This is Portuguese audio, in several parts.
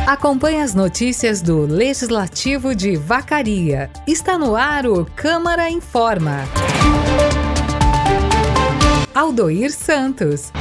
Acompanhe as notícias do Legislativo de Vacaria. Está no ar o Câmara Informa. Aldoir Santos.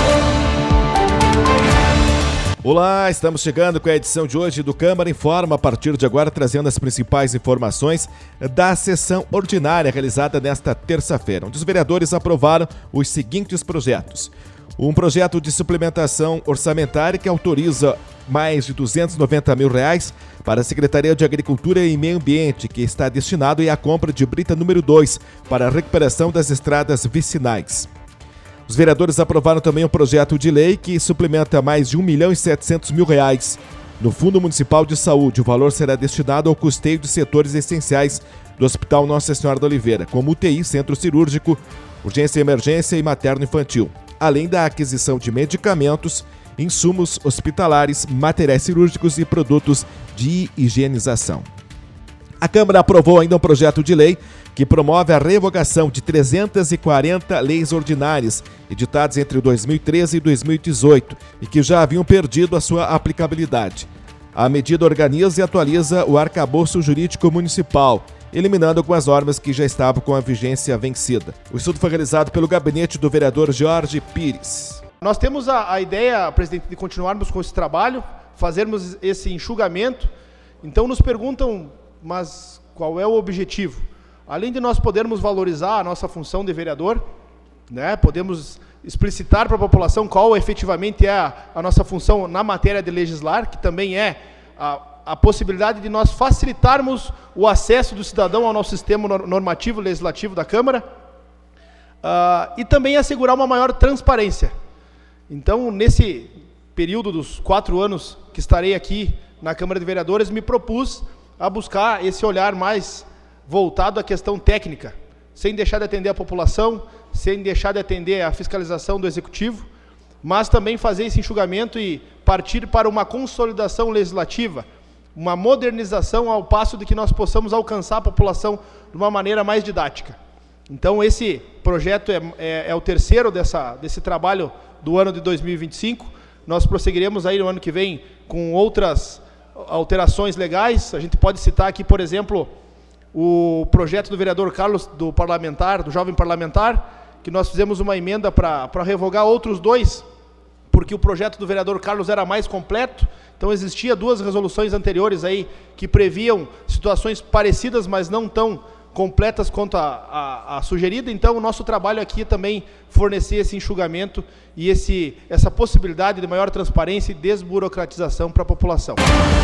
Olá, estamos chegando com a edição de hoje do Câmara Informa, a partir de agora trazendo as principais informações da sessão ordinária realizada nesta terça-feira, onde os vereadores aprovaram os seguintes projetos. Um projeto de suplementação orçamentária que autoriza mais de R$290 mil para a Secretaria de Agricultura e Meio Ambiente, que está destinado à compra de brita número 2 para a recuperação das estradas vicinais. Os vereadores aprovaram também um projeto de lei que suplementa mais de R$1.700.000 no Fundo Municipal de Saúde. O valor será destinado ao custeio de setores essenciais do Hospital Nossa Senhora da Oliveira, como UTI, Centro Cirúrgico, Urgência e Emergência e Materno-Infantil, além da aquisição de medicamentos, insumos hospitalares, materiais cirúrgicos e produtos de higienização. A Câmara aprovou ainda um projeto de lei que promove a revogação de 340 leis ordinárias editadas entre 2013 e 2018 e que já haviam perdido a sua aplicabilidade. A medida organiza e atualiza o arcabouço jurídico municipal, eliminando algumas normas que já estavam com a vigência vencida. O estudo foi realizado pelo gabinete do vereador Jorge Pires. Nós temos a ideia, presidente, de continuarmos com esse trabalho, fazermos esse enxugamento. Então nos perguntam, mas qual é o objetivo? Além de nós podermos valorizar a nossa função de vereador, né, podemos explicitar para a população qual efetivamente é a nossa função na matéria de legislar, que também é a possibilidade de nós facilitarmos o acesso do cidadão ao nosso sistema normativo legislativo da Câmara, e também assegurar uma maior transparência. Então, nesse período dos 4 anos que estarei aqui na Câmara de Vereadores, me propus a buscar esse olhar mais voltado à questão técnica, sem deixar de atender a população, sem deixar de atender a fiscalização do Executivo, mas também fazer esse enxugamento e partir para uma consolidação legislativa, uma modernização ao passo de que nós possamos alcançar a população de uma maneira mais didática. Então esse projeto é o terceiro desse trabalho do ano de 2025, nós prosseguiremos aí no ano que vem com outras alterações legais. A gente pode citar aqui, por exemplo, o projeto do vereador Carlos, do jovem parlamentar, que nós fizemos uma emenda para revogar outros 2, porque o projeto do vereador Carlos era mais completo. Então existia 2 resoluções anteriores aí que previam situações parecidas, mas não tão completas quanto a sugerida. Então o nosso trabalho aqui é também fornecer esse enxugamento e essa possibilidade de maior transparência e desburocratização para a população.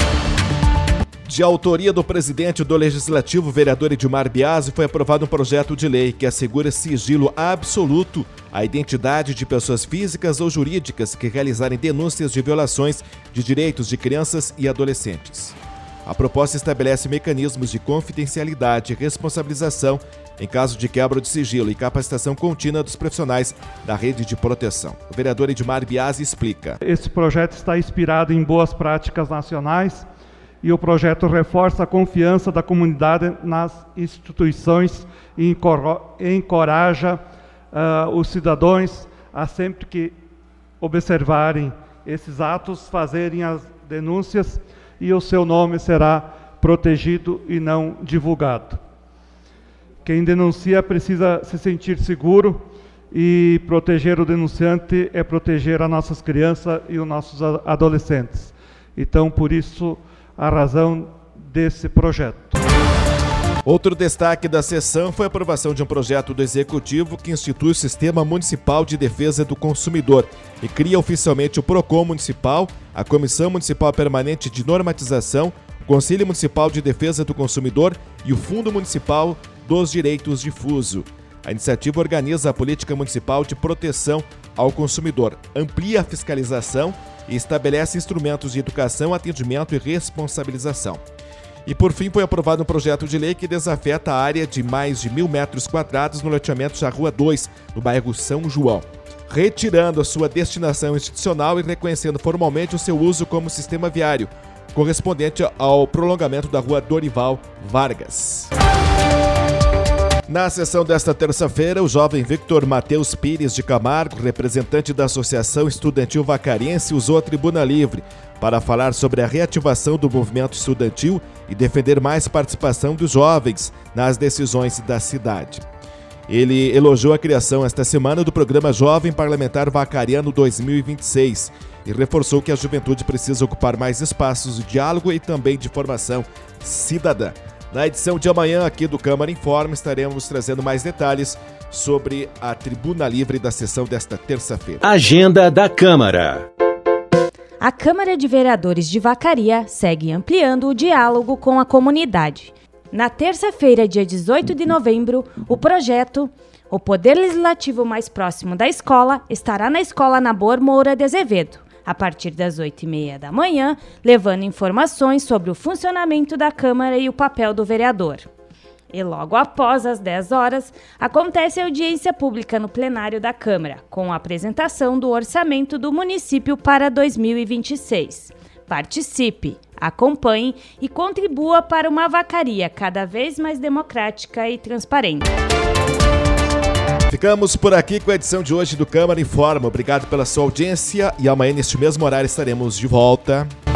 De autoria do presidente do Legislativo, vereador Edmar Biasi, foi aprovado um projeto de lei que assegura sigilo absoluto à identidade de pessoas físicas ou jurídicas que realizarem denúncias de violações de direitos de crianças e adolescentes. A proposta estabelece mecanismos de confidencialidade e responsabilização em caso de quebra de sigilo e capacitação contínua dos profissionais da rede de proteção. O vereador Edmar Biasi explica. Esse projeto está inspirado em boas práticas nacionais e o projeto reforça a confiança da comunidade nas instituições e encoraja os cidadãos a, sempre que observarem esses atos, fazerem as denúncias e o seu nome será protegido e não divulgado. Quem denuncia precisa se sentir seguro e proteger o denunciante é proteger as nossas crianças e os nossos adolescentes. Então, por isso, a razão desse projeto. Outro destaque da sessão foi a aprovação de um projeto do Executivo que institui o Sistema Municipal de Defesa do Consumidor e cria oficialmente o PROCON Municipal, a Comissão Municipal Permanente de Normatização, o Conselho Municipal de Defesa do Consumidor e o Fundo Municipal dos Direitos Difuso. A iniciativa organiza a política municipal de proteção ao consumidor, amplia a fiscalização e estabelece instrumentos de educação, atendimento e responsabilização. E, por fim, foi aprovado um projeto de lei que desafeta a área de mais de 1.000 metros quadrados no loteamento da Rua 2, no bairro São João, retirando a sua destinação institucional e reconhecendo formalmente o seu uso como sistema viário, correspondente ao prolongamento da Rua Dorival Vargas. Na sessão desta terça-feira, o jovem Victor Matheus Pires de Camargo, representante da Associação Estudantil Vacariense, usou a tribuna livre para falar sobre a reativação do movimento estudantil e defender mais participação dos jovens nas decisões da cidade. Ele elogiou a criação esta semana do programa Jovem Parlamentar Vacariano 2026 e reforçou que a juventude precisa ocupar mais espaços de diálogo e também de formação cidadã. Na edição de amanhã aqui do Câmara Informa, estaremos trazendo mais detalhes sobre a tribuna livre da sessão desta terça-feira. Agenda da Câmara. A Câmara de Vereadores de Vacaria segue ampliando o diálogo com a comunidade. Na terça-feira, dia 18 de novembro, o projeto O Poder Legislativo Mais Próximo da Escola estará na Escola Nabor Moura de Azevedo, a partir das 8h30 da manhã, levando informações sobre o funcionamento da Câmara e o papel do vereador. E logo após as 10 horas, acontece a audiência pública no plenário da Câmara, com a apresentação do orçamento do município para 2026. Participe, acompanhe e contribua para uma vacaria cada vez mais democrática e transparente. Ficamos por aqui com a edição de hoje do Câmara Informa. Obrigado pela sua audiência e amanhã, neste mesmo horário, estaremos de volta.